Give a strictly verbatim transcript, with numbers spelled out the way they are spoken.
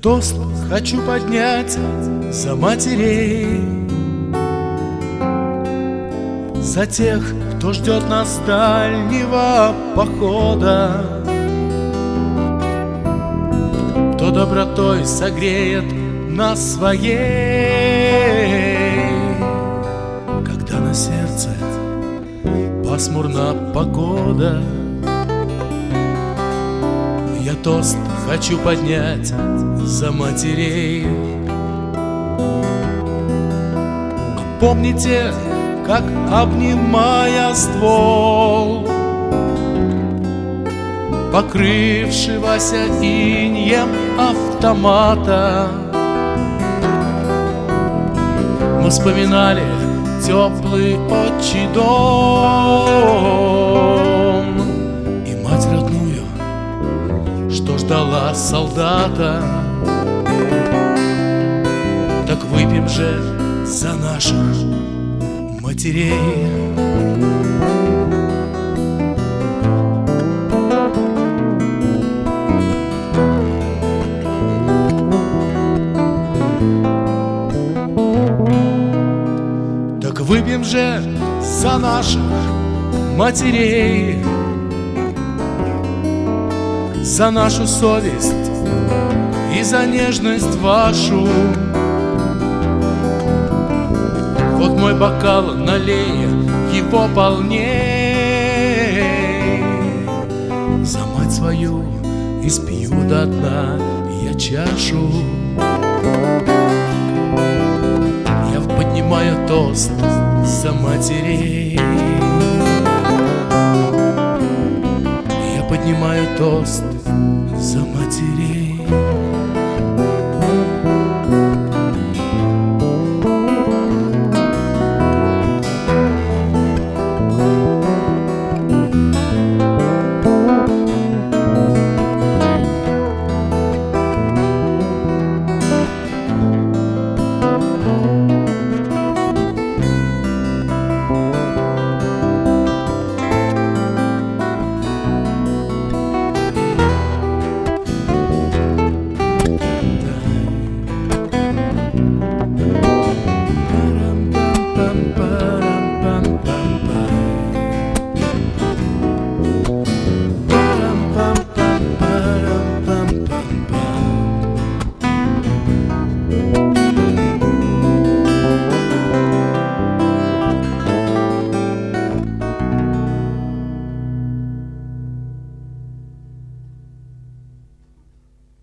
тост хочу поднять за матерей, за тех, кто ждет нас с дальнего похода, кто добротой согреет нас своей, когда на сердце пасмурна погода. Я тост хочу поднять за матерей. А помните, как, обнимая ствол покрывшегося инеем автомата, мы вспоминали теплый отчий дом и мать родную, что ждала солдата. Так выпьем же за наших матерей. Так выпьем же за наших матерей, за нашу совесть и за нежность вашу. Вот мой бокал, налей его полней, за мать свою испью до дна я чашу. Я поднимаю тост за матерей, я поднимаю тост за матерей.